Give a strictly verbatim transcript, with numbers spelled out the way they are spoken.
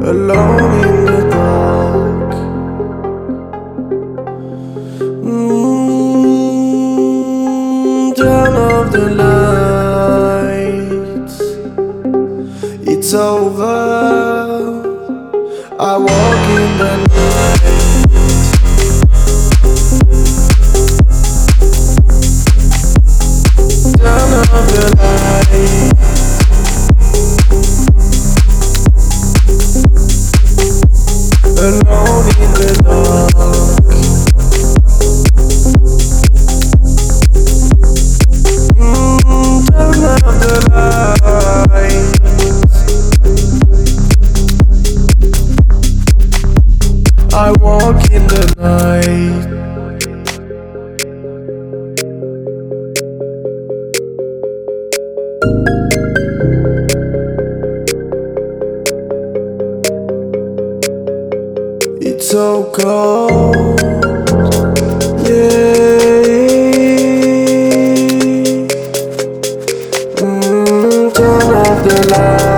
alone in the dark. Mm, turn off the lights. It's over. I walk in the night. Turn off the lights. Alone in the dark. Mm, turn off the lights. I walk in the night. It's so cold, yeah. Mm, turn off the light.